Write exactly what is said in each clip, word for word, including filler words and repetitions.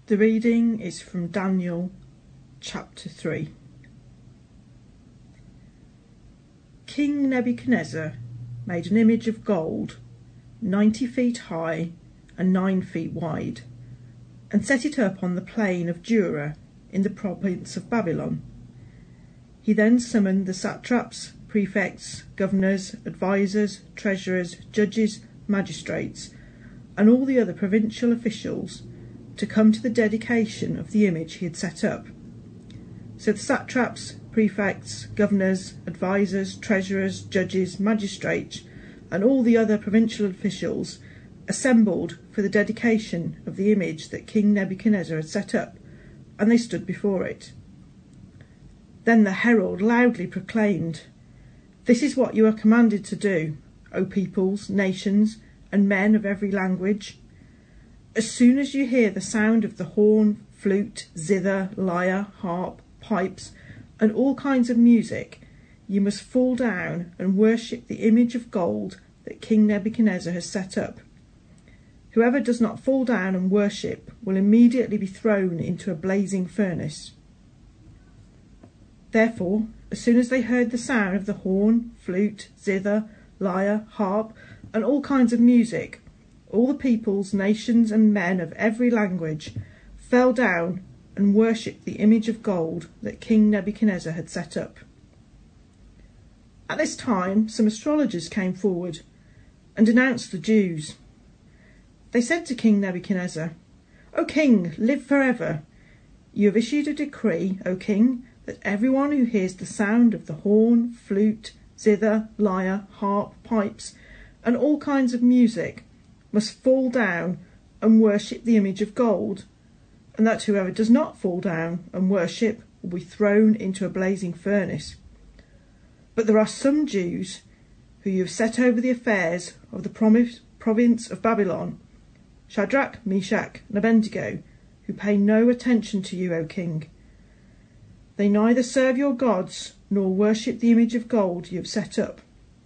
The reading is from Daniel chapter three. King Nebuchadnezzar made an image of gold, ninety feet high and nine feet wide, and set it up on the plain of Dura in the province of Babylon. He then summoned the satraps, prefects, governors, advisers, treasurers, judges, magistrates, and all the other provincial officials to come to the dedication of the image he had set up. So the satraps, prefects, governors, advisers, treasurers, judges, magistrates, and all the other provincial officials assembled for the dedication of the image that King Nebuchadnezzar had set up, and they stood before it. Then the herald loudly proclaimed, "This is what you are commanded to do, O peoples, nations, and men of every language. As soon as you hear the sound of the horn, flute, zither, lyre, harp, pipes, and all kinds of music, you must fall down and worship the image of gold that King Nebuchadnezzar has set up. Whoever does not fall down and worship will immediately be thrown into a blazing furnace." Therefore, as soon as they heard the sound of the horn, flute, zither, lyre, harp, and all kinds of music, all the peoples, nations, and men of every language fell down and worshipped the image of gold that King Nebuchadnezzar had set up. At this time, some astrologers came forward and denounced the Jews. They said to King Nebuchadnezzar, "O king, live forever. You have issued a decree, O king, that everyone who hears the sound of the horn, flute, zither, lyre, harp, pipes, and all kinds of music must fall down and worship the image of gold, and that whoever does not fall down and worship will be thrown into a blazing furnace. But there are some Jews who you have set over the affairs of the province of Babylon, Shadrach, Meshach, and Abednego, who pay no attention to you, O king. They neither serve your gods nor worship the image of gold you have set up."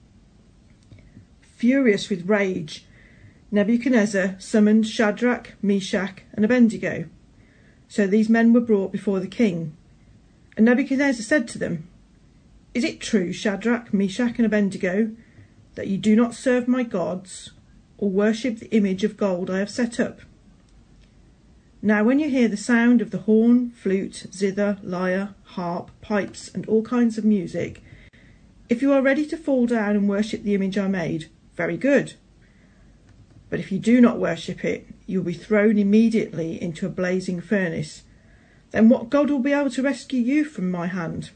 Furious with rage, Nebuchadnezzar summoned Shadrach, Meshach, and Abednego. So these men were brought before the king. And Nebuchadnezzar said to them, "Is it true, Shadrach, Meshach, and Abednego, that you do not serve my gods or worship the image of gold I have set up? Now when you hear the sound of the horn, flute, zither, lyre, harp, pipes, and all kinds of music, if you are ready to fall down and worship the image I made, very good. But if you do not worship it, you will be thrown immediately into a blazing furnace. Then what God will be able to rescue you from my hand?"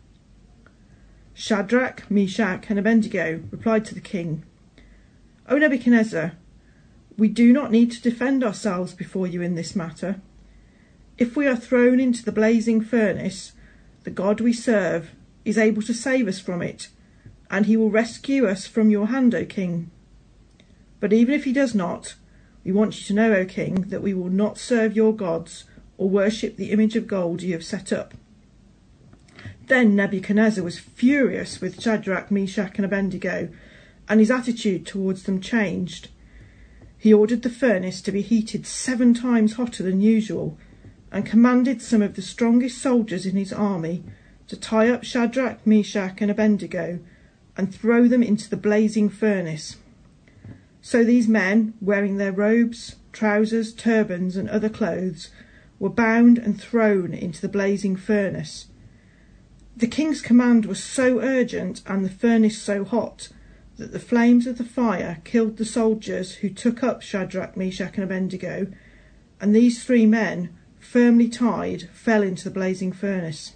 Shadrach, Meshach, and Abednego replied to the king, "O Nebuchadnezzar, we do not need to defend ourselves before you in this matter. If we are thrown into the blazing furnace, the God we serve is able to save us from it, and he will rescue us from your hand, O king. But even if he does not, we want you to know, O king, that we will not serve your gods or worship the image of gold you have set up." Then Nebuchadnezzar was furious with Shadrach, Meshach, and Abednego, and his attitude towards them changed. He ordered the furnace to be heated seven times hotter than usual, and commanded some of the strongest soldiers in his army to tie up Shadrach, Meshach, and Abednego and throw them into the blazing furnace. So these men, wearing their robes, trousers, turbans, and other clothes, were bound and thrown into the blazing furnace. The king's command was so urgent and the furnace so hot that the flames of the fire killed the soldiers who took up Shadrach, Meshach, and Abednego, and these three men, firmly tied, fell into the blazing furnace.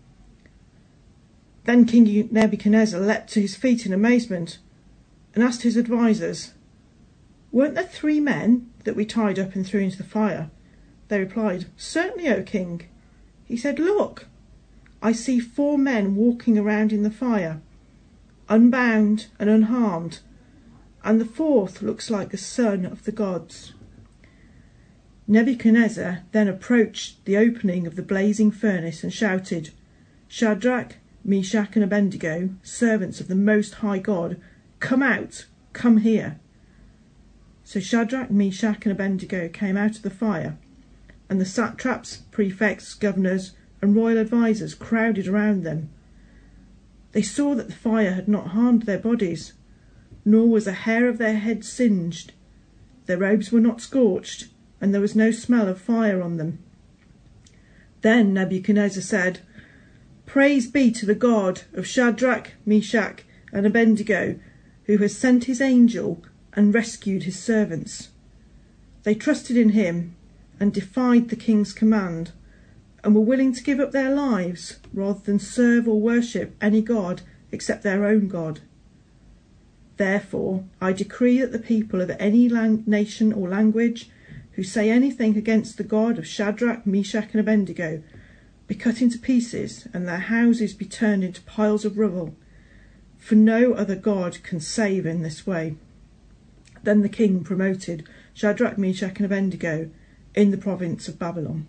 Then King Nebuchadnezzar leapt to his feet in amazement and asked his advisers, "Weren't there three men that we tied up and threw into the fire?" They replied, "Certainly, O king." He said, "Look, I see four men walking around in the fire, unbound and unharmed, and the fourth looks like the son of the gods." Nebuchadnezzar then approached the opening of the blazing furnace and shouted, "Shadrach, Meshach, and Abednego, servants of the Most High God, come out, come here." So Shadrach, Meshach, and Abednego came out of the fire, and the satraps, prefects, governors, and royal advisers crowded around them. They saw that the fire had not harmed their bodies, nor was a hair of their heads singed. Their robes were not scorched, and there was no smell of fire on them. Then Nebuchadnezzar said, "Praise be to the God of Shadrach, Meshach, and Abednego, who has sent his angel and rescued his servants." They trusted in him and defied the king's command, and were willing to give up their lives rather than serve or worship any god except their own God. Therefore, I decree that the people of any lang- nation or language who say anything against the God of Shadrach, Meshach, and Abednego be cut into pieces, and their houses be turned into piles of rubble, for no other God can save in this way. Then the king promoted Shadrach, Meshach, and Abednego in the province of Babylon.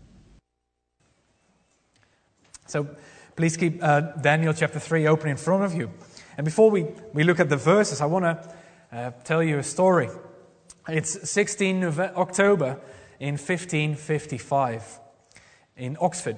So please keep uh, Daniel chapter three open in front of you. And before we, we look at the verses, I want to uh, tell you a story. It's sixteenth of October in fifteen fifty-five in Oxford.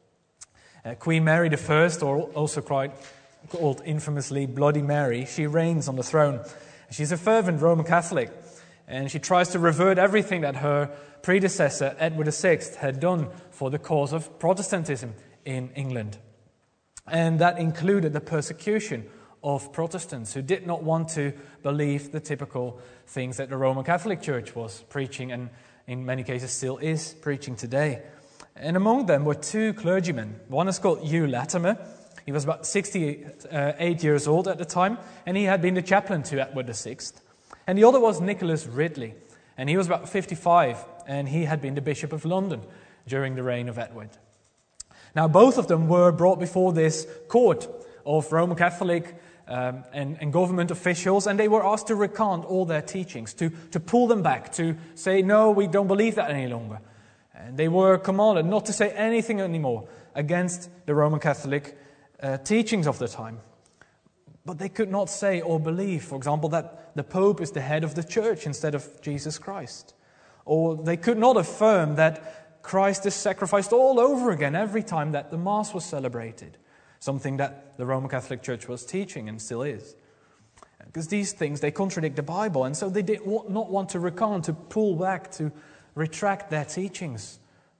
Uh, Queen Mary the First, or also quite called infamously Bloody Mary, she reigns on the throne. She's a fervent Roman Catholic, and she tries to revert everything that her predecessor, Edward the Sixth, had done for the cause of Protestantism in England. And that included the persecution of Protestants who did not want to believe the typical things that the Roman Catholic Church was preaching, and in many cases still is preaching today. And among them were two clergymen. One is called Hugh Latimer. He was about sixty-eight years old at the time, and he had been the chaplain to Edward the Sixth. And the other was Nicholas Ridley, and he was about fifty-five, and he had been the Bishop of London during the reign of Edward. Now, both of them were brought before this court of Roman Catholic um, and, and government officials, and they were asked to recant all their teachings, to, to pull them back, to say, no, we don't believe that any longer. And they were commanded not to say anything anymore against the Roman Catholic uh, teachings of the time. But they could not say or believe, for example, that the Pope is the head of the church instead of Jesus Christ. Or they could not affirm that Christ is sacrificed all over again every time that the Mass was celebrated, something that the Roman Catholic Church was teaching and still is. Because these things, they contradict the Bible, and so they did not want to recant, to pull back, to retract their teachings.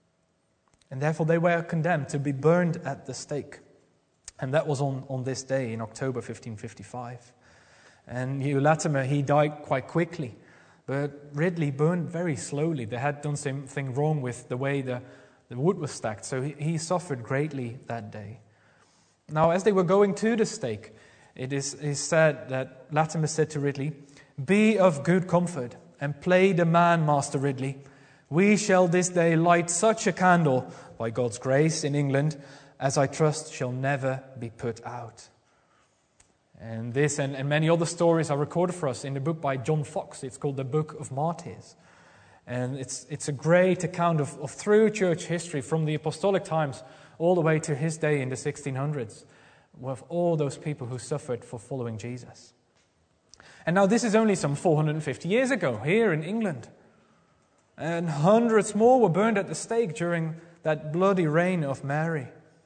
And therefore they were condemned to be burned at the stake. And that was on, on this day in October fifteen fifty-five. And Hugh Latimer, he died quite quickly. But Ridley burned very slowly. They had done something wrong with the way the, the wood was stacked, so he, he suffered greatly that day. Now, as they were going to the stake, it is, is said that Latimer said to Ridley, "Be of good comfort, and play the man, Master Ridley. We shall this day light such a candle, by God's grace, in England, as I trust shall never be put out." And this and, and many other stories are recorded for us in the book by John Foxe. It's called The Book of Martyrs. And it's it's a great account of, of through church history from the apostolic times all the way to his day in the sixteen hundreds, with all those people who suffered for following Jesus. And now this is only some four hundred fifty years ago here in England. And hundreds more were burned at the stake during that bloody reign of Mary.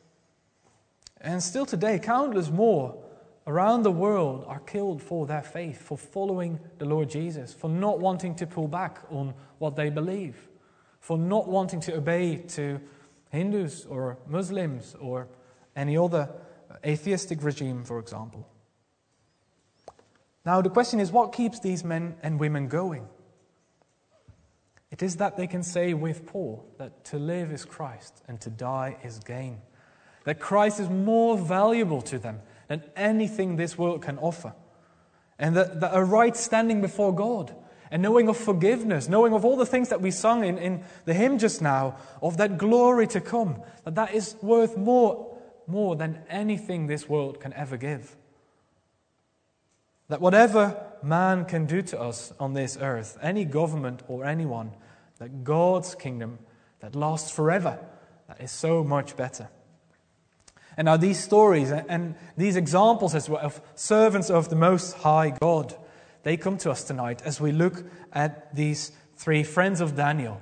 And still today, countless more around the world are killed for their faith, for following the Lord Jesus, for not wanting to pull back on what they believe, for not wanting to obey to Hindus or Muslims or any other atheistic regime, for example. Now the question is, what keeps these men and women going? It is that they can say with Paul that to live is Christ and to die is gain. That Christ is more valuable to them than anything this world can offer. And that, that a right standing before God and knowing of forgiveness, knowing of all the things that we sung in, in the hymn just now, of that glory to come, that that is worth more, more than anything this world can ever give. That whatever man can do to us on this earth, any government or anyone, that God's kingdom that lasts forever, that is so much better. And now these stories and these examples as well of servants of the Most High God, they come to us tonight as we look at these three friends of Daniel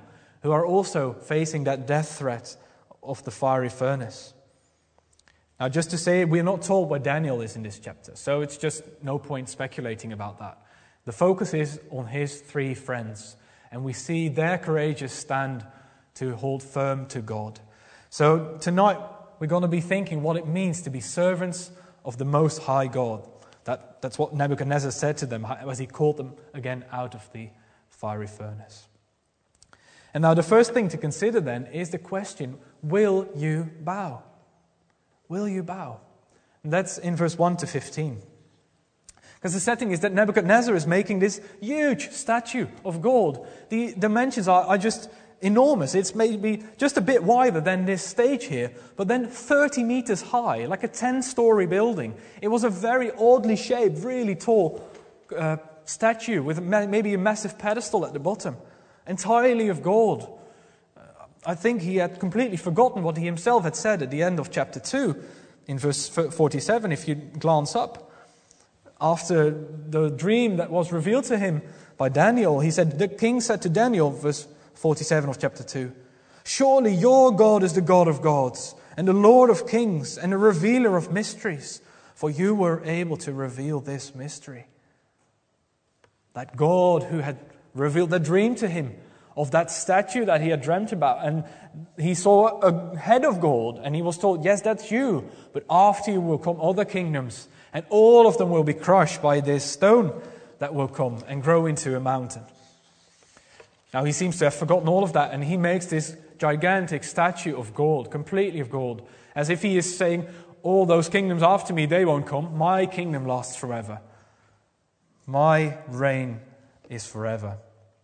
who are also facing that death threat of the fiery furnace. Now, just to say, we're not told where Daniel is in this chapter, so it's just no point speculating about that. The focus is on his three friends, and we see their courageous stand to hold firm to God. So tonight, we're going to be thinking what it means to be servants of the Most High God. That, that's what Nebuchadnezzar said to them as he called them again out of the fiery furnace. And now the first thing to consider then is the question, will you bow? Will you bow? And that's in verse one to fifteen. Because the setting is that Nebuchadnezzar is making this huge statue of gold. The dimensions are, are just enormous. It's maybe just a bit wider than this stage here, but then thirty meters high, like a ten-story building. It was a very oddly shaped, really tall uh, statue with maybe a massive pedestal at the bottom, entirely of gold. Uh, I think he had completely forgotten what he himself had said at the end of chapter two, in verse forty-seven, if you glance up. After the dream that was revealed to him by Daniel, he said, the king said to Daniel, verse forty-seven of chapter two, surely your God is the God of gods, and the Lord of kings, and the revealer of mysteries, for you were able to reveal this mystery. That God who had revealed the dream to him of that statue that he had dreamt about, and he saw a head of gold, and he was told, yes, that's you, but after you will come other kingdoms, and all of them will be crushed by this stone that will come and grow into a mountain. Now he seems to have forgotten all of that, and he makes this gigantic statue of gold, completely of gold, as if he is saying, all those kingdoms after me, they won't come. My kingdom lasts forever. My reign is forever.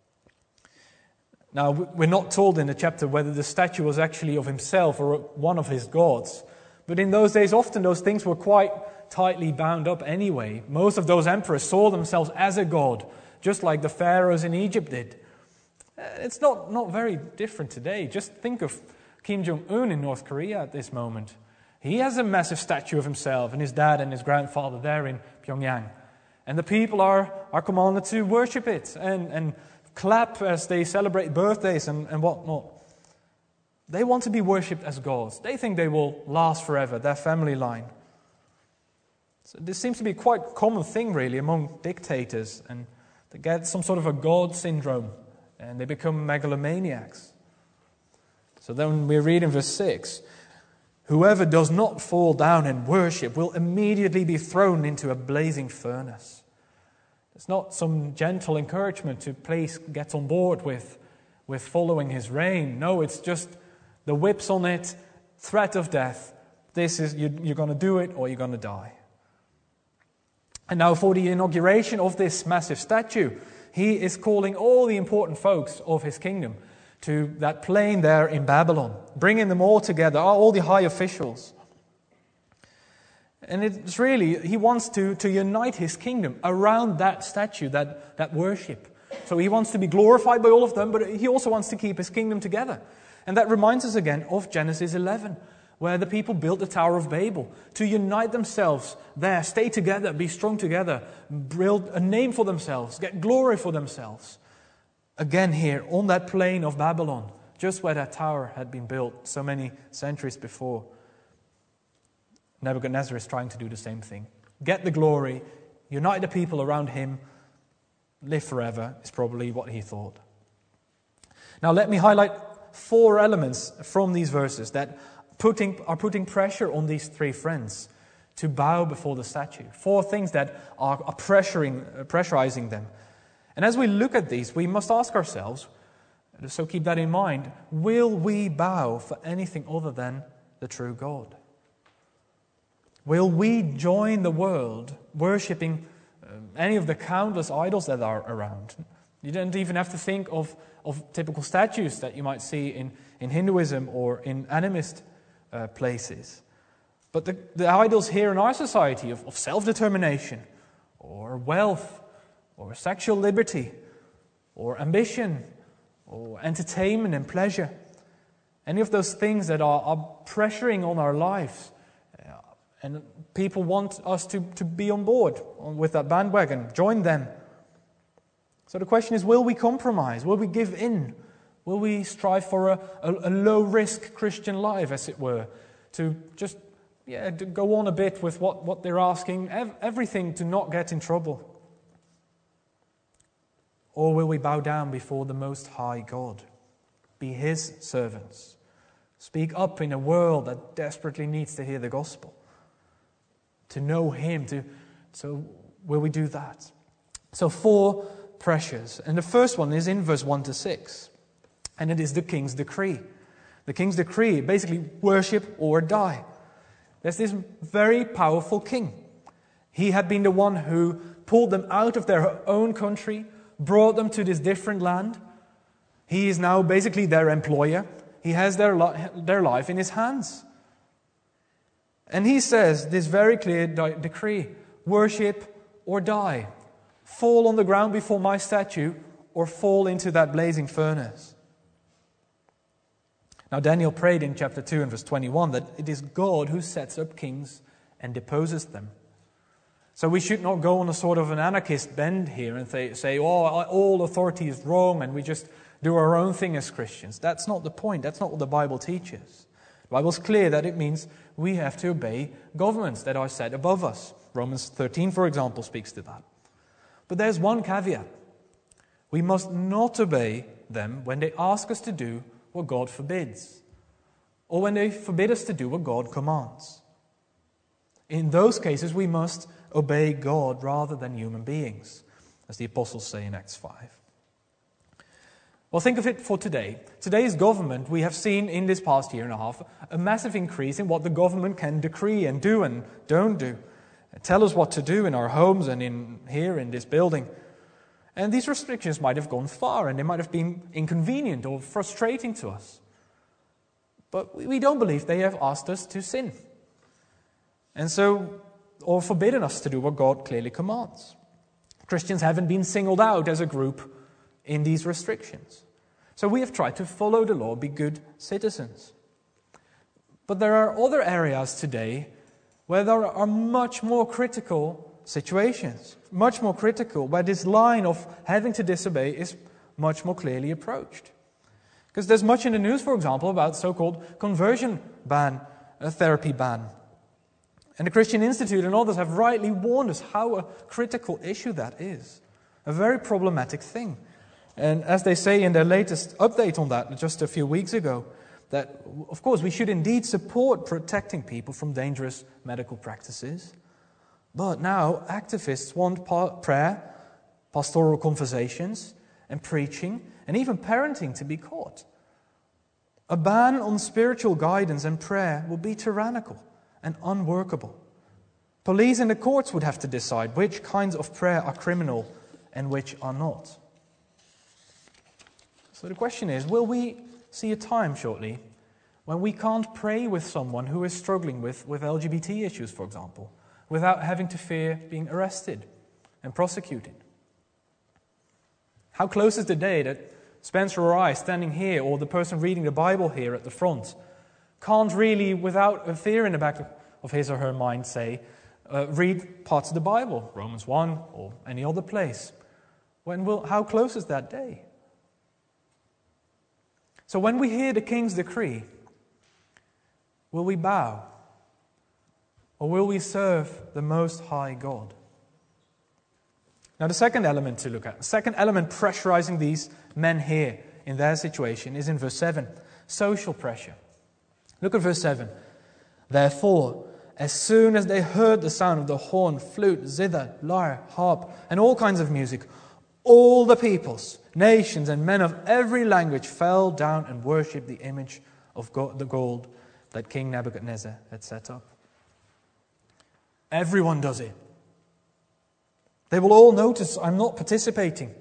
Now, we're not told in the chapter whether the statue was actually of himself or one of his gods. But in those days, often those things were quite tightly bound up anyway. Most of those emperors saw themselves as a god, just like the pharaohs in Egypt did. It's not, not very different today. Just think of Kim Jong-un in North Korea at this moment. He has a massive statue of himself and his dad and his grandfather there in Pyongyang. And the people are, are commanded to worship it and, and clap as they celebrate birthdays and, and whatnot. They want to be worshipped as gods. They think they will last forever, their family line. So this seems to be quite a common thing, really, among dictators. And they get some sort of a god syndrome, and they become megalomaniacs. So then we read in verse six, whoever does not fall down and worship will immediately be thrown into a blazing furnace. It's not some gentle encouragement to please get on board with, with following his reign. No, it's just the whips on it, threat of death. This is, you, you're going to do it or you're going to die. And now for the inauguration of this massive statue, he is calling all the important folks of his kingdom to that plain there in Babylon, bringing them all together, all the high officials. And it's really, he wants to, to unite his kingdom around that statue, that, that worship. So he wants to be glorified by all of them, but he also wants to keep his kingdom together. And that reminds us again of Genesis eleven, where the people built the Tower of Babel to unite themselves there, stay together, be strong together, build a name for themselves, get glory for themselves. Again here, on that plain of Babylon, just where that tower had been built so many centuries before, Nebuchadnezzar is trying to do the same thing. Get the glory, unite the people around him, live forever, is probably what he thought. Now let me highlight four elements from these verses that putting, are putting pressure on these three friends to bow before the statue. Four things that are, are pressuring, uh, pressurizing them. And as we look at these, we must ask ourselves, so keep that in mind, will we bow for anything other than the true God? Will we join the world worshipping uh, any of the countless idols that are around? You don't even have to think of, of typical statues that you might see in, in Hinduism or in animist uh, places. But the, the idols here in our society of, of self-determination or wealth or sexual liberty or ambition or entertainment and pleasure, any of those things that are, are pressuring on our lives, and people want us to, to be on board with that bandwagon, join them. So the question is, will we compromise? Will we give in Will we strive for a, a, a low-risk Christian life, as it were, to just yeah, to go on a bit with what, what they're asking, ev- everything to not get in trouble? Or will we bow down before the Most High God, be His servants, speak up in a world that desperately needs to hear the gospel, to know Him? To so will we do that? So four pressures, and the first one is in verse one to six. And it is the king's decree. The king's decree, basically worship or die. There's this very powerful king. He had been the one who pulled them out of their own country, brought them to this different land. He is now basically their employer. He has their, li- their life in his hands. And he says this very clear di- decree, worship or die. Fall on the ground before my statue or fall into that blazing furnace. Now Daniel prayed in chapter two and verse twenty-one that it is God who sets up kings and deposes them. So we should not go on a sort of an anarchist bend here and say, say, oh, all authority is wrong and we just do our own thing as Christians. That's not the point. That's not what the Bible teaches. The Bible's clear that it means we have to obey governments that are set above us. Romans thirteen, for example, speaks to that. But there's one caveat. We must not obey them when they ask us to do what God forbids, or when they forbid us to do what God commands. In those cases, we must obey God rather than human beings, as the apostles say in Acts five. Well, think of it for today. Today's government, we have seen in this past year and a half a massive increase in what the government can decree and do and don't do. Tell us what to do in our homes and in here in this building. And these restrictions might have gone far and they might have been inconvenient or frustrating to us. But we don't believe they have asked us to sin. And so, or forbidden us to do what God clearly commands. Christians haven't been singled out as a group in these restrictions. So we have tried to follow the law, be good citizens. But there are other areas today where there are much more critical situations, much more critical, where this line of having to disobey is much more clearly approached. Because there's much in the news, for example, about so-called conversion ban, a therapy ban. And the Christian Institute and others have rightly warned us how a critical issue that is. A very problematic thing. And as they say in their latest update on that, just a few weeks ago, that, of course, we should indeed support protecting people from dangerous medical practices. But now activists want pa- prayer, pastoral conversations, and preaching, and even parenting to be caught. A ban on spiritual guidance and prayer would be tyrannical and unworkable. Police and the courts would have to decide which kinds of prayer are criminal and which are not. So the question is, will we see a time shortly when we can't pray with someone who is struggling with, with L G B T issues, for example, without having to fear being arrested and prosecuted? How close is the day that Spencer or I, standing here, or the person reading the Bible here at the front, can't really, without a fear in the back of his or her mind, say, uh, read parts of the Bible, Romans one or any other place? When will? How close is that day? So when we hear the king's decree, will we bow? Or will we serve the Most High God? Now the second element to look at, the second element pressurizing these men here in their situation is in verse seven, social pressure. Look at verse seven. Therefore, as soon as they heard the sound of the horn, flute, zither, lyre, harp, and all kinds of music, all the peoples, nations, and men of every language fell down and worshipped the image of God, the gold that King Nebuchadnezzar had set up. Everyone does it. They will all notice I'm not participating.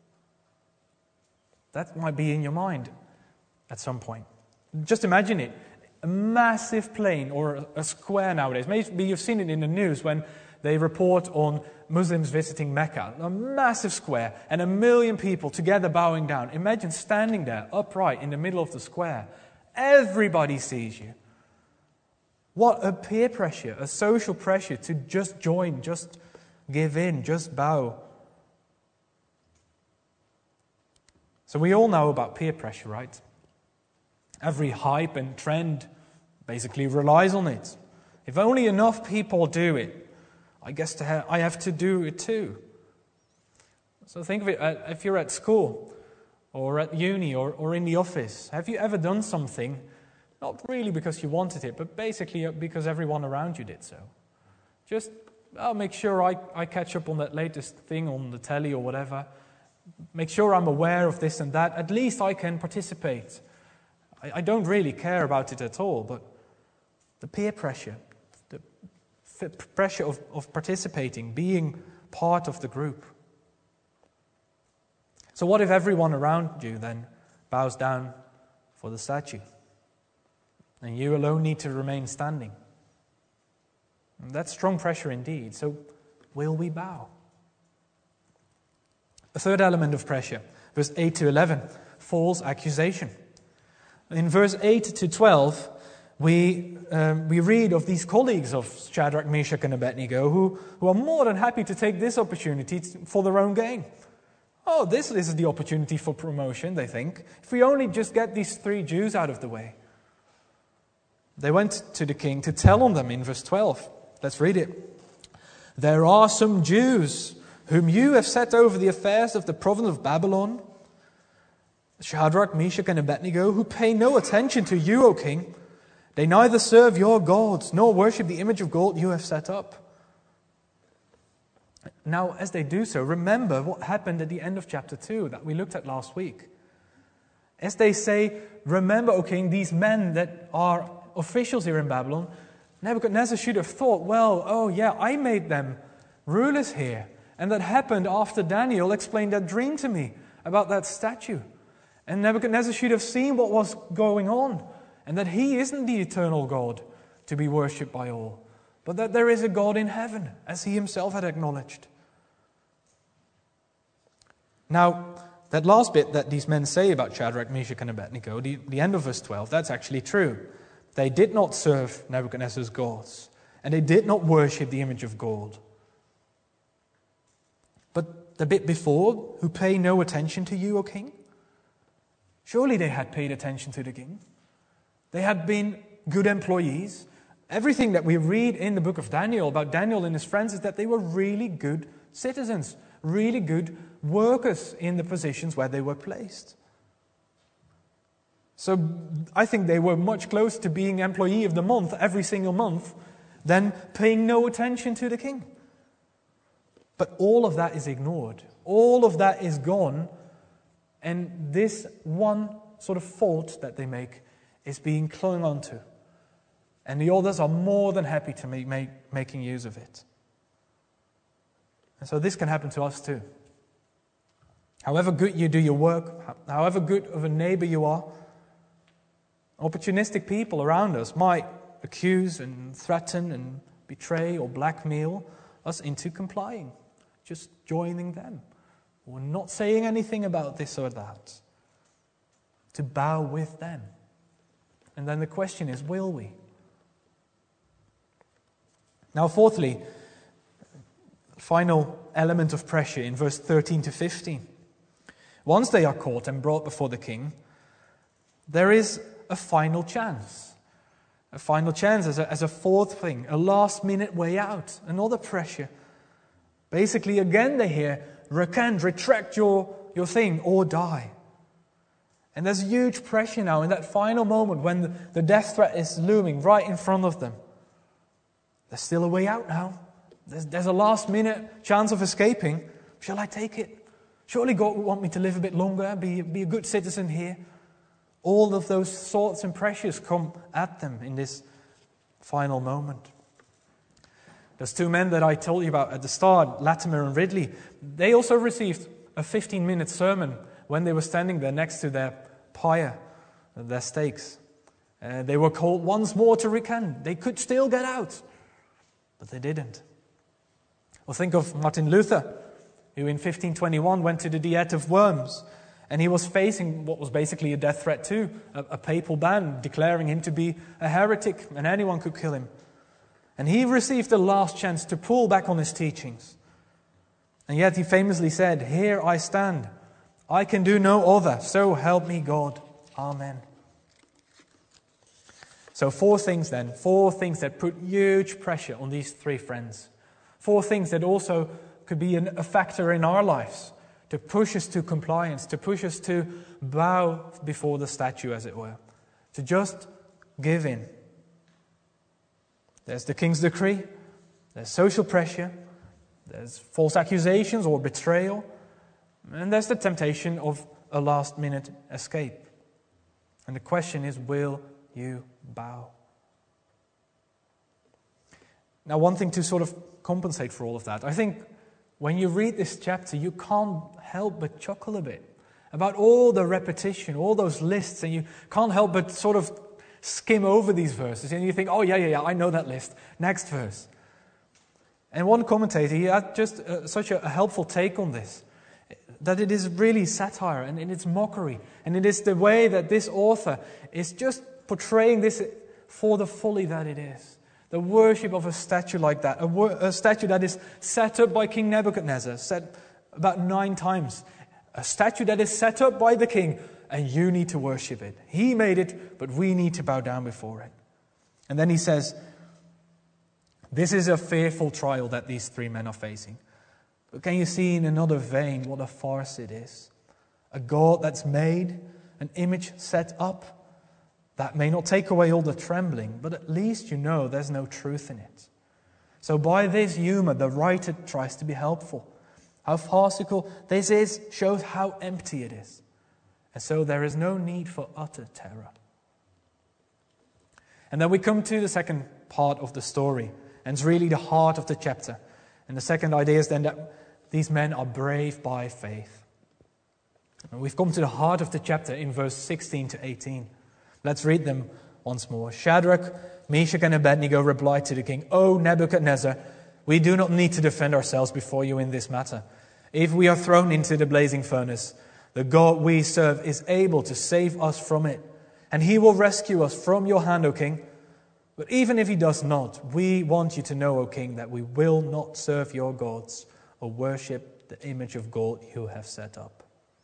That might be in your mind at some point. Just imagine it. A massive plain or a square nowadays. Maybe you've seen it in the news when they report on Muslims visiting Mecca. A massive square and a million people together bowing down. Imagine standing there upright in the middle of the square. Everybody sees you. What a peer pressure, a social pressure to just join, just give in, just bow. So we all know about peer pressure, right? Every hype and trend basically relies on it. If only enough people do it, I guess to ha- I have to do it too. So think of it, uh, if you're at school or at uni or, or in the office, have you ever done something, not really because you wanted it, but basically because everyone around you did so? Just, I'll make sure I, I catch up on that latest thing on the telly or whatever. Make sure I'm aware of this and that. At least I can participate. I, I don't really care about it at all, but the peer pressure, the f- pressure of, of participating, being part of the group. So what if everyone around you then bows down for the statue? And you alone need to remain standing. And that's strong pressure indeed. So will we bow? A third element of pressure, verse eight to eleven, false accusation. In verse eight to twelve, we um, we read of these colleagues of Shadrach, Meshach, and Abednego who, who are more than happy to take this opportunity to, for their own gain. Oh, this is the opportunity for promotion, they think. If we only just get these three Jews out of the way. They went to the king to tell on them in verse twelve. Let's read it. There are some Jews whom you have set over the affairs of the province of Babylon, Shadrach, Meshach, and Abednego, who pay no attention to you, O king. They neither serve your gods nor worship the image of gold you have set up. Now, as they do so, remember what happened at the end of chapter two that we looked at last week. As they say, remember, O king, these men that are officials here in Babylon, Nebuchadnezzar should have thought, well, oh yeah, I made them rulers here. And that happened after Daniel explained that dream to me about that statue. And Nebuchadnezzar should have seen what was going on, and that he isn't the eternal God to be worshipped by all, but that there is a God in heaven, as he himself had acknowledged. Now, that last bit that these men say about Shadrach, Meshach, and Abednego, the, the end of verse twelve, that's actually true. They did not serve Nebuchadnezzar's gods, and they did not worship the image of gold. But the bit before, who pay no attention to you, O king? Surely they had paid attention to the king. They had been good employees. Everything that we read in the book of Daniel about Daniel and his friends is that they were really good citizens, really good workers in the positions where they were placed. So I think they were much closer to being employee of the month every single month than paying no attention to the king. But all of that is ignored. All of that is gone. And this one sort of fault that they make is being clung onto. And the others are more than happy to make, make making use of it. And so this can happen to us too. However good you do your work, however good of a neighbor you are, opportunistic people around us might accuse and threaten and betray or blackmail us into complying, just joining them, or not saying anything about this or that, to bow with them. And then the question is, will we? Now, fourthly, final element of pressure in verse thirteen to fifteen. Once they are caught and brought before the king, there is a final chance. A final chance as a, as a fourth thing, a last-minute way out, another pressure. Basically, again they hear, recant, retract your, your thing, or die. And there's huge pressure now in that final moment when the, the death threat is looming right in front of them. There's still a way out now. There's, there's a last-minute chance of escaping. Shall I take it? Surely God would want me to live a bit longer, be, be a good citizen here. All of those thoughts and pressures come at them in this final moment. Those two men that I told you about at the start, Latimer and Ridley, they also received a fifteen-minute sermon when they were standing there next to their pyre, their stakes. Uh, they were called once more to recant. They could still get out, but they didn't. Or think of Martin Luther, who in fifteen twenty-one went to the Diet of Worms, and he was facing what was basically a death threat too, a, a papal ban declaring him to be a heretic, and anyone could kill him. And he received the last chance to pull back on his teachings. And yet he famously said, "Here I stand. I can do no other. So help me God. Amen. So four things then. Four things that put huge pressure on these three friends. Four things that also could be an, a factor in our lives to push us to compliance, to push us to bow before the statue, as it were. To just give in. There's the king's decree. There's social pressure. There's false accusations or betrayal. And there's the temptation of a last-minute escape. And the question is, will you bow? Now, one thing to sort of compensate for all of that, I think when you read this chapter, you can't help but chuckle a bit about all the repetition, all those lists, and you can't help but sort of skim over these verses, and you think, oh, yeah, yeah, yeah, I know that list. Next verse. And one commentator, he had just uh, such a, a helpful take on this, that it is really satire, and, and it's mockery, and it is the way that this author is just portraying this for the folly that it is. The worship of a statue like that, a, wor- a statue that is set up by King Nebuchadnezzar, set about nine times. A statue that is set up by the king, and you need to worship it. He made it, but we need to bow down before it. And then he says, this is a fearful trial that these three men are facing. But can you see in another vein what a farce it is? A God that's made, an image set up, that may not take away all the trembling, but at least you know there's no truth in it. So by this humor, the writer tries to be helpful. How farcical this is shows how empty it is. And so there is no need for utter terror. And then we come to the second part of the story, and it's really the heart of the chapter. And the second idea is then that these men are brave by faith. And we've come to the heart of the chapter in verse sixteen to eighteen. Let's read them once more. Shadrach, Meshach, and Abednego replied to the king, O Nebuchadnezzar, we do not need to defend ourselves before you in this matter. If we are thrown into the blazing furnace, the God we serve is able to save us from it, and he will rescue us from your hand, O king. But even if he does not, we want you to know, O king, that we will not serve your gods or worship the image of gold you have set up.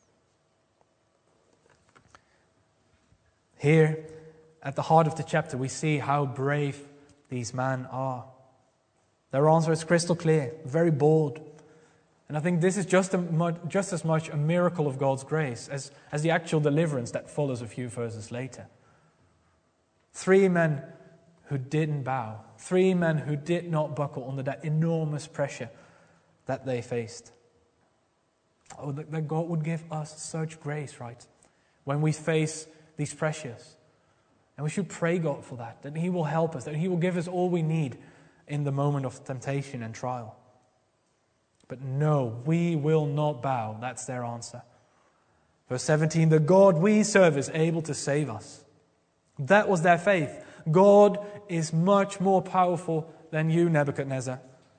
Here, at the heart of the chapter, we see how brave these men are. Their answer is crystal clear, very bold. And I think this is just, a, just as much a miracle of God's grace as, as the actual deliverance that follows a few verses later. Three men who didn't bow. Three men who did not buckle under that enormous pressure that they faced. Oh, that God would give us such grace, right? When we face these pressures. And we should pray God for that, that he will help us, that he will give us all we need in the moment of temptation and trial. But no, we will not bow. That's their answer. Verse seventeen, the God we serve is able to save us. That was their faith. God is much more powerful than you, Nebuchadnezzar.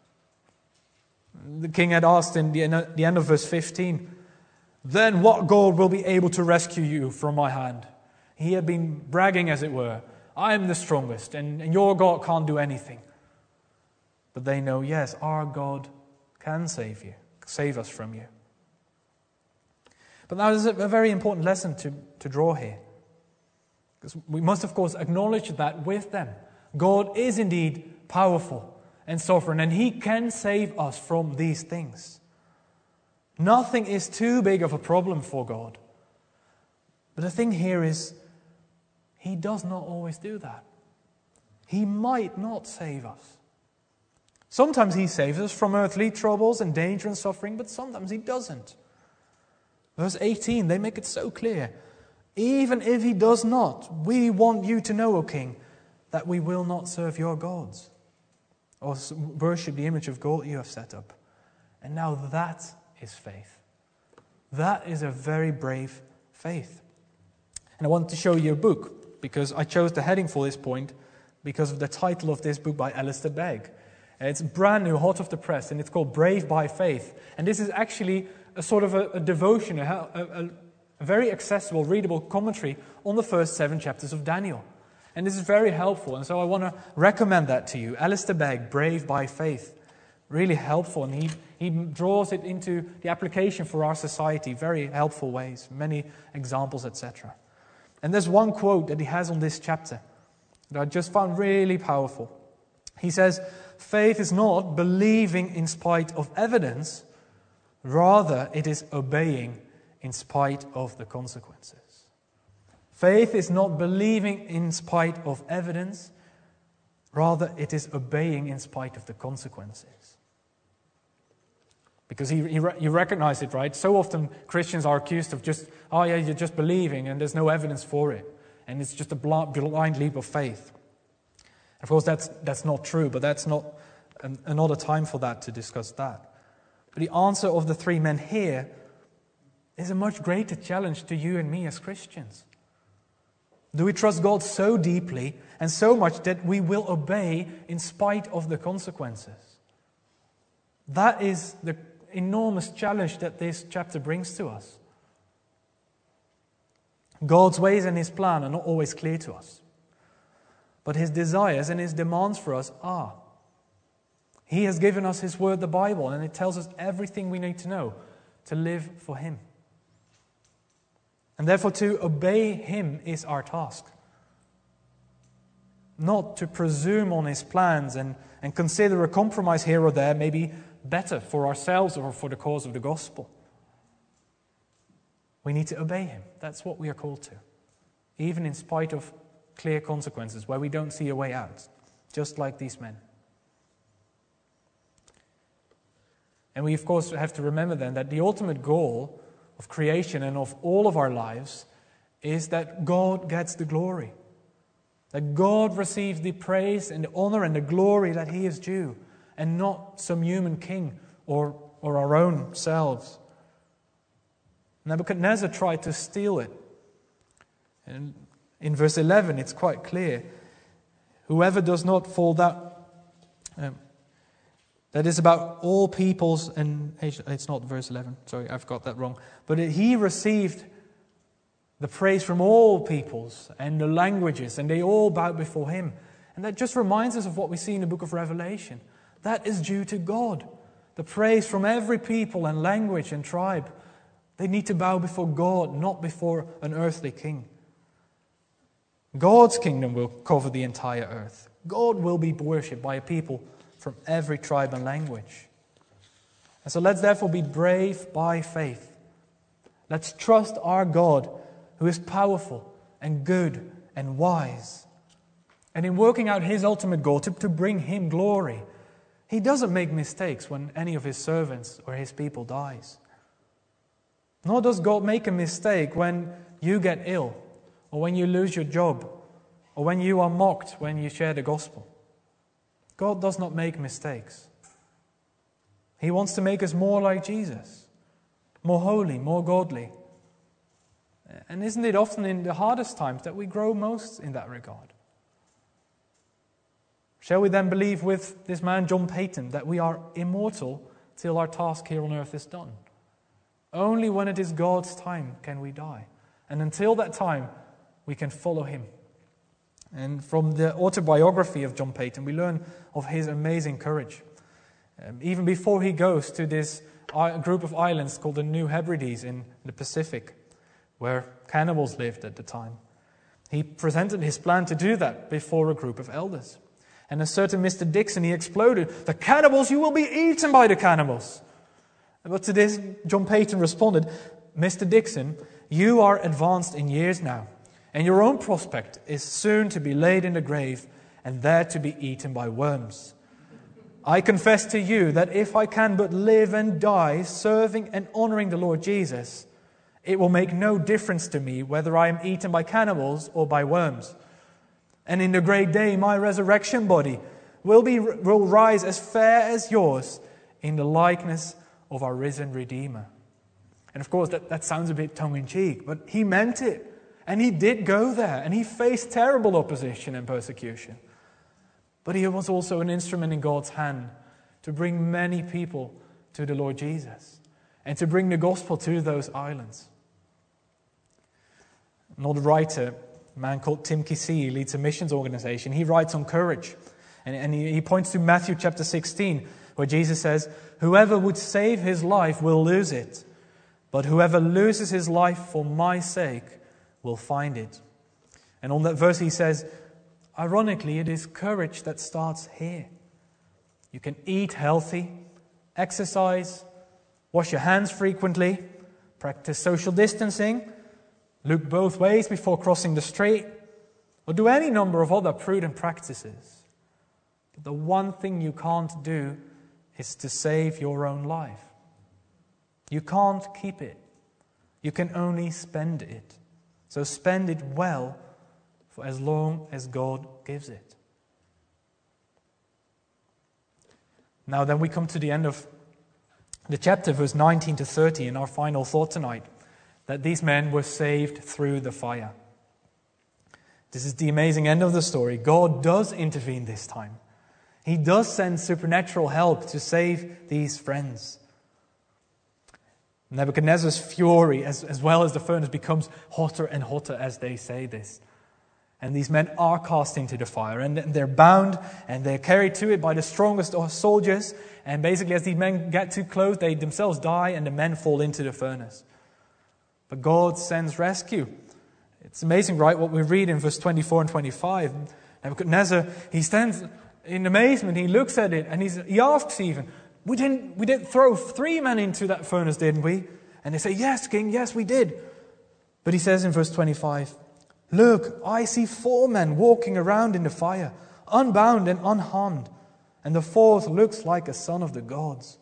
The king had asked in the end of verse fifteen, then what God will be able to rescue you from my hand? He had been bragging, as it were. I am the strongest, and, and your God can't do anything. But they know, yes, our God can save you, save us from you. But now there's a, a very important lesson to, to draw here. Because we must, of course, acknowledge that with them, God is indeed powerful and sovereign, and he can save us from these things. Nothing is too big of a problem for God. But the thing here is, he does not always do that. He might not save us. Sometimes he saves us from earthly troubles and danger and suffering, but sometimes he doesn't. Verse eighteen, they make it so clear. Even if he does not, we want you to know, O king, that we will not serve your gods or worship the image of gold you have set up. And now that is faith. That is a very brave faith. And I want to show you a book, because I chose the heading for this point because of the title of this book by Alistair Begg. It's brand new, hot off the press, and it's called Brave by Faith. And this is actually a sort of a, a devotion, a, a, a very accessible, readable commentary on the first seven chapters of Daniel. And this is very helpful, and so I want to recommend that to you. Alistair Begg, Brave by Faith. Really helpful, and he, he draws it into the application for our society, very helpful ways, many examples, et cetera. And there's one quote that he has on this chapter that I just found really powerful. He says, "Faith is not believing in spite of evidence, rather it is obeying in spite of the consequences." Faith is not believing in spite of evidence, rather it is obeying in spite of the consequences. Because he, he, you recognize it, right? So often Christians are accused of just, oh yeah, you're just believing and there's no evidence for it. And it's just a blind leap of faith. Of course, that's that's not true, but that's not an, another time for that to discuss that. But the answer of the three men here is a much greater challenge to you and me as Christians. Do we trust God so deeply and so much that we will obey in spite of the consequences? That is the enormous challenge that this chapter brings to us. God's ways and His plan are not always clear to us, but His desires and His demands for us are. He has given us His Word, the Bible, and it tells us everything we need to know to live for Him. And therefore to obey Him is our task. Not to presume on His plans and, and consider a compromise here or there maybe better for ourselves or for the cause of the gospel. We need to obey Him. That's what we are called to. Even in spite of clear consequences where we don't see a way out. Just like these men. And we of course have to remember then that the ultimate goal of creation and of all of our lives is that God gets the glory. That God receives the praise and the honor and the glory that He is due. And not some human king or, or our own selves. Nebuchadnezzar tried to steal it. And in verse eleven, it's quite clear. Whoever does not fall down, um, that is about all peoples, and it's not verse eleven, sorry, I've got that wrong. But he received the praise from all peoples and the languages, and they all bowed before him. And that just reminds us of what we see in the book of Revelation. That is due to God. The praise from every people and language and tribe. They need to bow before God, not before an earthly king. God's kingdom will cover the entire earth. God will be worshipped by a people from every tribe and language. And so let's therefore be brave by faith. Let's trust our God, who is powerful and good and wise. And in working out His ultimate goal, to, to bring Him glory, He doesn't make mistakes when any of His servants or His people dies. Nor does God make a mistake when you get ill, or when you lose your job, or when you are mocked when you share the gospel. God does not make mistakes. He wants to make us more like Jesus, more holy, more godly. And isn't it often in the hardest times that we grow most in that regard? Shall we then believe with this man John Paton that we are immortal till our task here on earth is done? Only when it is God's time can we die. And until that time, we can follow Him. And from the autobiography of John Paton, we learn of his amazing courage. Um, even before he goes to this group of islands called the New Hebrides in the Pacific, where cannibals lived at the time, he presented his plan to do that before a group of elders. And a certain Mister Dixon, he exploded, "The cannibals, you will be eaten by the cannibals." But to this, John Paton responded, "Mister Dixon, you are advanced in years now, and your own prospect is soon to be laid in the grave and there to be eaten by worms. I confess to you that if I can but live and die serving and honoring the Lord Jesus, it will make no difference to me whether I am eaten by cannibals or by worms. And in the great day, my resurrection body will be will rise as fair as yours in the likeness of our risen Redeemer." And of course, that, that sounds a bit tongue-in-cheek, but he meant it. And he did go there, and he faced terrible opposition and persecution. But he was also an instrument in God's hand to bring many people to the Lord Jesus and to bring the gospel to those islands. Another writer, a man called Tim Keesee, leads a missions organization. He writes on courage, and, and he, he points to Matthew chapter sixteen, where Jesus says, "Whoever would save his life will lose it, but whoever loses his life for my sake will find it." And on that verse he says, ironically, it is courage that starts here. You can eat healthy, exercise, wash your hands frequently, practice social distancing, look both ways before crossing the street, or do any number of other prudent practices. But the one thing you can't do is to save your own life. You can't keep it. You can only spend it. So spend it well for as long as God gives it. Now then we come to the end of the chapter, verse nineteen to thirty, in our final thought tonight, that these men were saved through the fire. This is the amazing end of the story. God does intervene this time. He does send supernatural help to save these friends. Nebuchadnezzar's fury, as, as well as the furnace, becomes hotter and hotter as they say this. And these men are cast into the fire, and they're bound, and they're carried to it by the strongest soldiers. And basically, as these men get too close, they themselves die, and the men fall into the furnace. But God sends rescue. It's amazing, right, what we read in verse twenty-four and twenty-five. Nebuchadnezzar, he stands in amazement, he looks at it, and he's, he asks even, we didn't, we didn't throw three men into that furnace, didn't we? And they say, yes, king, yes, we did. But he says in verse twenty-five, look, I see four men walking around in the fire, unbound and unharmed, and the fourth looks like a son of the gods.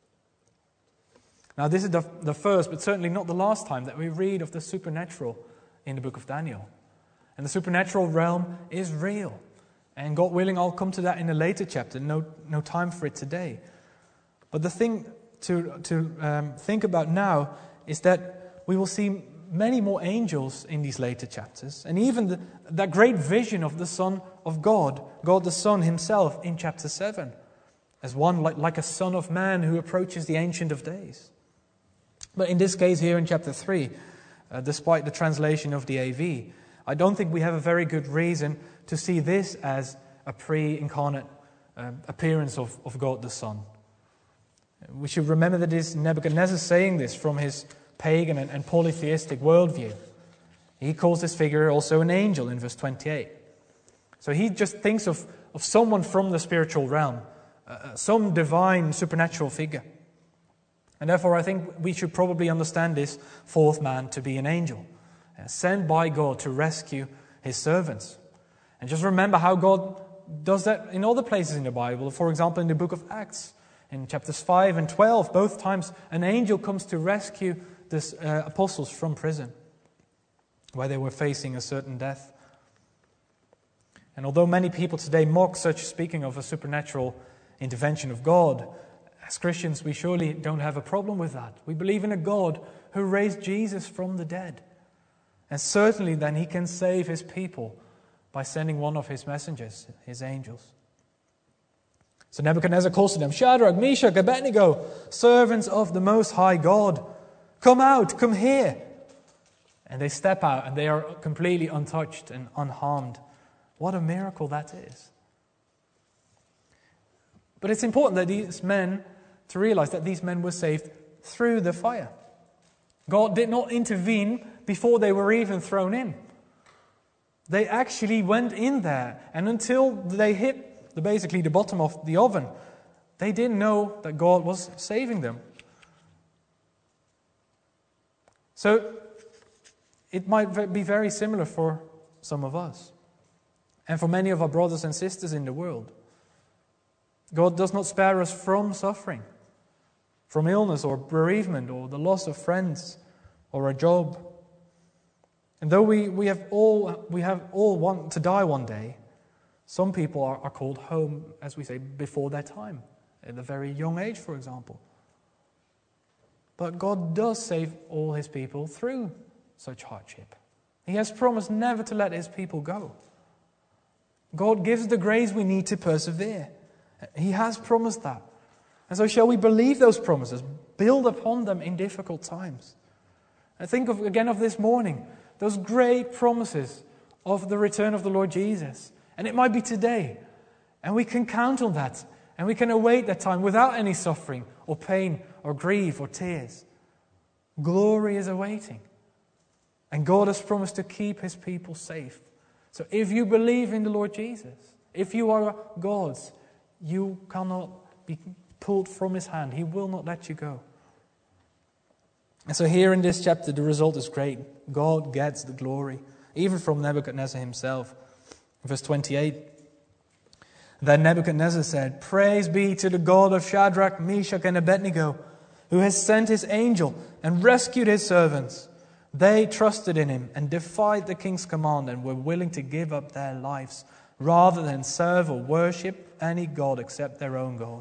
Now this is the, the first, but certainly not the last time that we read of the supernatural in the book of Daniel. And the supernatural realm is real. And God willing, I'll come to that in a later chapter. No, no time for it today. But the thing to, to um, think about now is that we will see many more angels in these later chapters. And even the, that great vision of the Son of God, God the Son himself in chapter seven, as one like, like a son of man who approaches the Ancient of Days. But in this case here in chapter three, uh, despite the translation of the A V, I don't think we have a very good reason to see this as a pre-incarnate uh, appearance of, of God the Son. We should remember that it is Nebuchadnezzar saying this from his pagan and, and polytheistic worldview. He calls this figure also an angel in verse twenty-eight. So he just thinks of, of someone from the spiritual realm, uh, some divine supernatural figure. And therefore I think we should probably understand this fourth man to be an angel, uh, sent by God to rescue his servants. And just remember how God does that in other places in the Bible. For example, in the book of Acts, in chapters five and twelve, both times an angel comes to rescue the uh, apostles from prison, where they were facing a certain death. And although many people today mock such speaking of a supernatural intervention of God, as Christians we surely don't have a problem with that. We believe in a God who raised Jesus from the dead. And certainly then he can save his people by sending one of his messengers, his angels. So Nebuchadnezzar calls to them, Shadrach, Meshach, Abednego, servants of the Most High God, come out, come here. And they step out and they are completely untouched and unharmed. What a miracle that is. But it's important that these men, to realize that these men were saved through the fire. God did not intervene before they were even thrown in. They actually went in there, and until they hit the, basically the bottom of the oven, they didn't know that God was saving them. So it might be very similar for some of us, and for many of our brothers and sisters in the world. God does not spare us from suffering, from illness or bereavement or the loss of friends or a job. And though we, we have all we have all want to die one day, some people are, are called home, as we say, before their time, at a very young age, for example. But God does save all his people through such hardship. He has promised never to let his people go. God gives the grace we need to persevere. He has promised that. And so shall we believe those promises, build upon them in difficult times? And think of again of this morning, those great promises of the return of the Lord Jesus. And it might be today. And we can count on that. And we can await that time without any suffering or pain or grief or tears. Glory is awaiting. And God has promised to keep his people safe. So if you believe in the Lord Jesus, if you are God's, you cannot be pulled from his hand. He will not let you go. And so here in this chapter, the result is great. God gets the glory, even from Nebuchadnezzar himself. Verse twenty-eight. Then Nebuchadnezzar said, "Praise be to the God of Shadrach, Meshach, and Abednego, who has sent his angel and rescued his servants. They trusted in him and defied the king's command and were willing to give up their lives rather than serve or worship any god except their own God."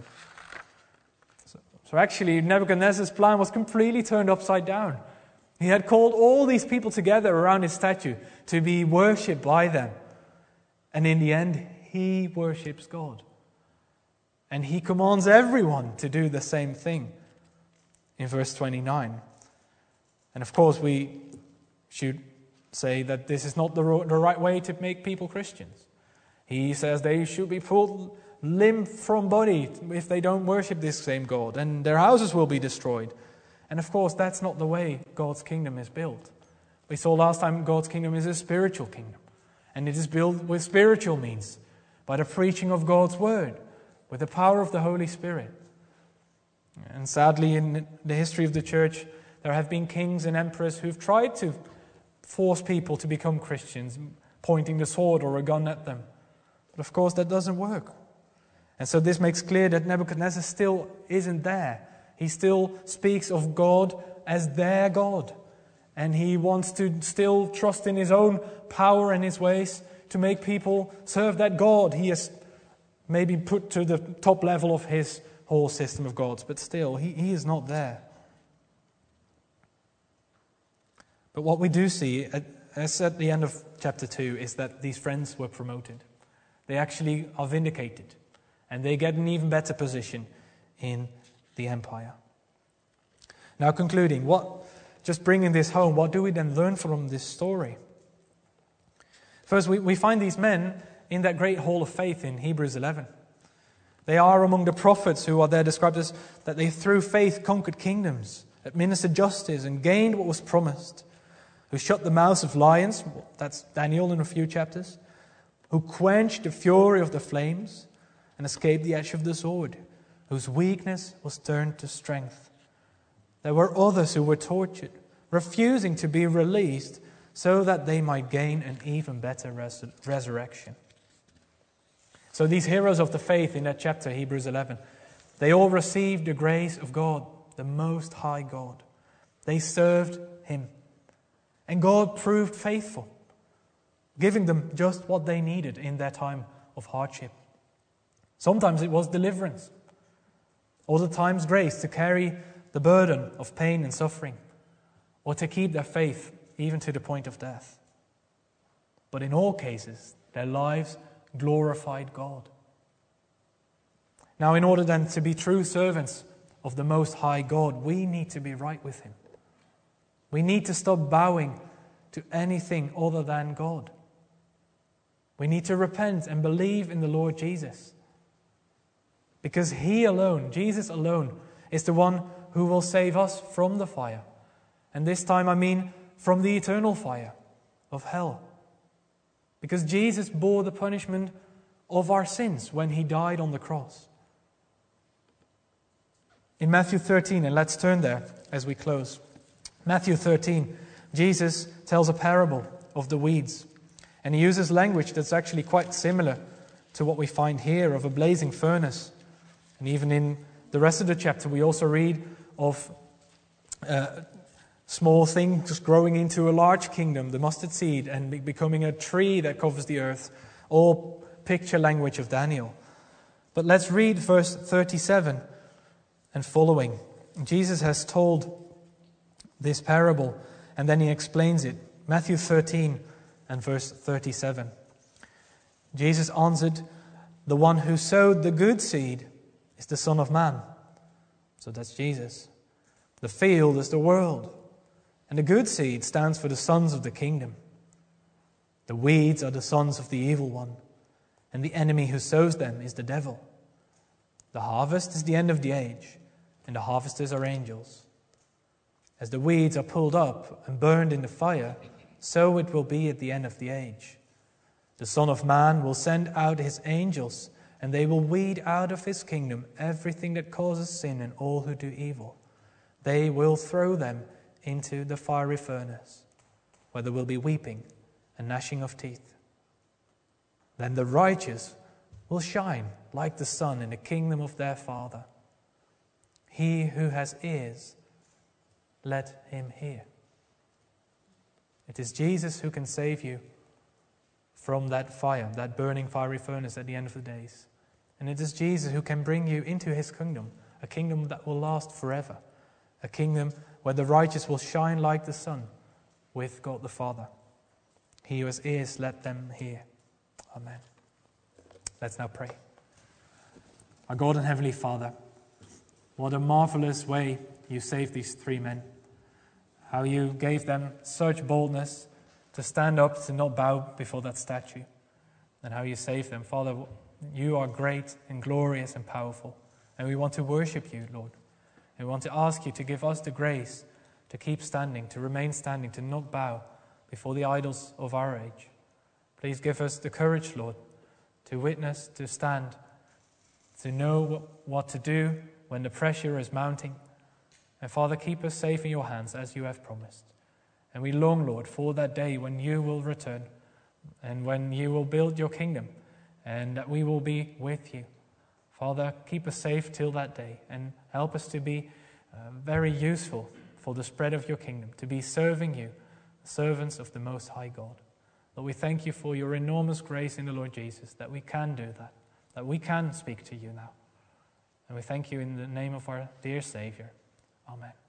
So, so actually, Nebuchadnezzar's plan was completely turned upside down. He had called all these people together around his statue to be worshipped by them. And in the end, he worships God. And he commands everyone to do the same thing in verse twenty-nine. And of course, we should say that this is not the right way to make people Christians. He says they should be pulled limb from body if they don't worship this same God, and their houses will be destroyed. And of course, that's not the way God's kingdom is built. We saw last time God's kingdom is a spiritual kingdom, and it is built with spiritual means, by the preaching of God's word, with the power of the Holy Spirit. And sadly, in the history of the church, there have been kings and emperors who've tried to force people to become Christians, pointing the sword or a gun at them. But of course, that doesn't work. And so this makes clear that Nebuchadnezzar still isn't there. He still speaks of God as their God. And he wants to still trust in his own power and his ways to make people serve that God he has maybe put to the top level of his whole system of gods. But still, he, he is not there. But what we do see, as at the end of chapter two, is that these friends were promoted. They actually are vindicated. And they get an even better position in the empire. Now concluding, what, just bringing this home, what do we then learn from this story? First, we, we find these men in that great hall of faith in Hebrews eleven. They are among the prophets who are there described as that they through faith conquered kingdoms, administered justice, and gained what was promised. Who shut the mouths of lions, that's Daniel in a few chapters. Who quenched the fury of the flames and escaped the edge of the sword. Whose weakness was turned to strength. There were others who were tortured, refusing to be released so that they might gain an even better res- resurrection. So these heroes of the faith in that chapter, Hebrews eleven, they all received the grace of God, the Most High God. They served Him. And God proved faithful, giving them just what they needed in their time of hardship. Sometimes it was deliverance. Other times grace to carry the burden of pain and suffering, or to keep their faith even to the point of death. But in all cases, their lives glorified God. Now, in order then to be true servants of the Most High God, we need to be right with Him. We need to stop bowing to anything other than God. We need to repent and believe in the Lord Jesus. Because He alone, Jesus alone, is the one who will save us from the fire. And this time I mean from the eternal fire of hell. Because Jesus bore the punishment of our sins when He died on the cross. In Matthew thirteen, and let's turn there as we close. Matthew thirteen, Jesus tells a parable of the weeds. And He uses language that's actually quite similar to what we find here of a blazing furnace. And even in the rest of the chapter, we also read of uh, small things growing into a large kingdom, the mustard seed, and be- becoming a tree that covers the earth. All picture language of Daniel. But let's read verse thirty-seven and following. Jesus has told this parable, and then He explains it. Matthew thirteen and verse thirty-seven. Jesus answered, "The one who sowed the good seed is the Son of Man." So that's Jesus. "The field is the world, and the good seed stands for the sons of the kingdom. The weeds are the sons of the evil one, and the enemy who sows them is the devil. The harvest is the end of the age, and the harvesters are angels. As the weeds are pulled up and burned in the fire, so it will be at the end of the age. The Son of Man will send out his angels, and they will weed out of his kingdom everything that causes sin and all who do evil. They will throw them into the fiery furnace, where there will be weeping and gnashing of teeth. Then the righteous will shine like the sun in the kingdom of their Father. He who has ears, let him hear. It is Jesus who can save you from that fire, that burning fiery furnace at the end of the days. And it is Jesus who can bring you into his kingdom, a kingdom that will last forever, a kingdom where the righteous will shine like the sun with God the Father. He who has ears, let them hear. Amen. Let's now pray. Our God and Heavenly Father, what a marvelous way you saved these three men. How you gave them such boldness to stand up, to not bow before that statue. And how you saved them. Father, you are great and glorious and powerful. And we want to worship you, Lord. And we want to ask you to give us the grace to keep standing, to remain standing, to not bow before the idols of our age. Please give us the courage, Lord, to witness, to stand, to know what to do when the pressure is mounting. And Father, keep us safe in your hands as you have promised. And we long, Lord, for that day when you will return and when you will build your kingdom and that we will be with you. Father, keep us safe till that day and help us to be uh, very useful for the spread of your kingdom, to be serving you, servants of the Most High God. Lord, we thank you for your enormous grace in the Lord Jesus, that we can do that, that we can speak to you now. And we thank you in the name of our dear Savior. Amen.